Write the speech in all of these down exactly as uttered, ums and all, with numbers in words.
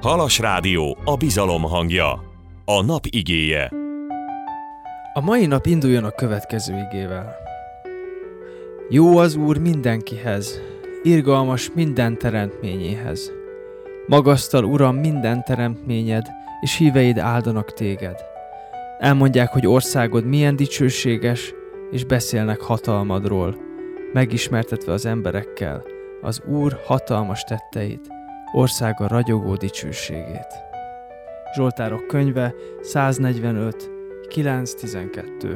Halas Rádió, a bizalom hangja. A nap igéje. A mai nap induljon a következő igével. Jó az Úr mindenkihez, irgalmas minden teremtményéhez. Magasztal, Uram, minden teremtményed, és híveid áldanak téged. Elmondják, hogy országod milyen dicsőséges, és beszélnek hatalmadról, megismertetve az emberekkel az Úr hatalmas tetteit, országa ragyogó dicsőségét. Zsoltárok könyve száznegyvenöt, kilenc-tizenkettő.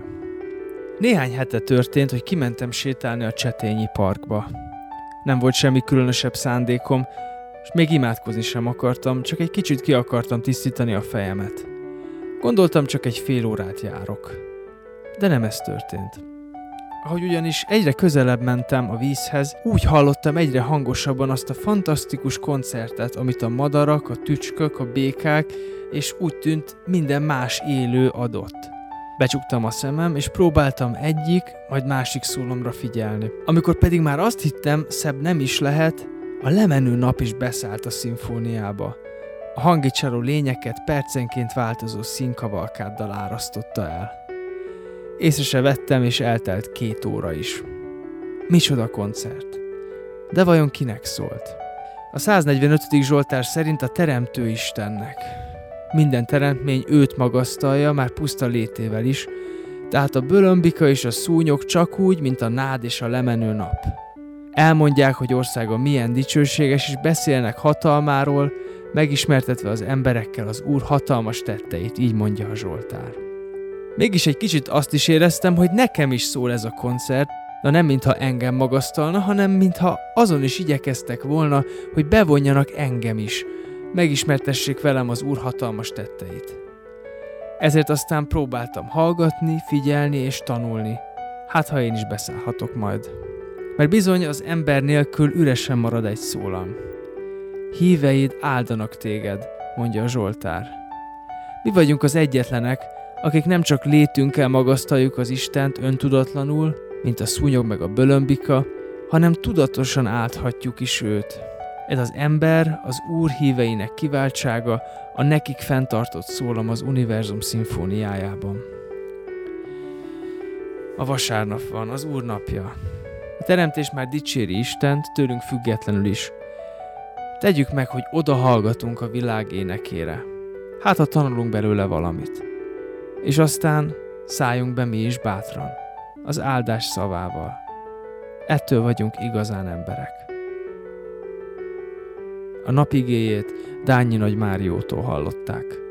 Néhány hete történt, hogy kimentem sétálni a Csetényi parkba. Nem volt semmi különösebb szándékom, és még imádkozni sem akartam, csak egy kicsit ki akartam tisztítani a fejemet. Gondoltam, csak egy fél órát járok. De nem ez történt. Ahogy ugyanis egyre közelebb mentem a vízhez, úgy hallottam egyre hangosabban azt a fantasztikus koncertet, amit a madarak, a tücskök, a békák, és úgy tűnt minden más élő adott. Becsuktam a szemem, és próbáltam egyik, majd másik szólomra figyelni. Amikor pedig már azt hittem, szebb nem is lehet, a lemenő nap is beszállt a szimfóniába. A hanggicsaró lényeket percenként változó színkavalkáddal árasztotta el. Észre se vettem, és eltelt két óra is. Micsoda koncert! De vajon kinek szólt? A száznegyvenötödik Zsoltár szerint a Teremtő Istennek. Minden teremtmény őt magasztalja, már puszta létével is, tehát a bölömbika és a szúnyog csak úgy, mint a nád és a lemenő nap. Elmondják, hogy országa milyen dicsőséges, és beszélnek hatalmáról, megismertetve az emberekkel az Úr hatalmas tetteit, így mondja a Zsoltár. Mégis egy kicsit azt is éreztem, hogy nekem is szól ez a koncert, de nem mintha engem magasztalna, hanem mintha azon is igyekeztek volna, hogy bevonjanak engem is, megismertessék velem az Úr hatalmas tetteit. Ezért aztán próbáltam hallgatni, figyelni és tanulni. Hát, ha én is beszállhatok majd. Mert bizony az ember nélkül üresen marad egy szólam. Híveid áldanak téged, mondja a Zsoltár. Mi vagyunk az egyetlenek, akik nem csak létünkkel magasztaljuk az Istent öntudatlanul, mint a szúnyog meg a bölömbika, hanem tudatosan álthatjuk is őt. Ez az ember, az Úr híveinek kiváltsága, a nekik fenntartott szólam az univerzum szimfóniájában. A vasárnap van, az Úr napja. A teremtés már dicséri Istent, tőlünk függetlenül is. Tegyük meg, hogy oda hallgatunk a világ énekére. Hát, ha tanulunk belőle valamit. És aztán szálljunk be mi is bátran, az áldás szavával. Ettől vagyunk igazán emberek. A nap igéjét Dányi Nagy Máriótól hallották.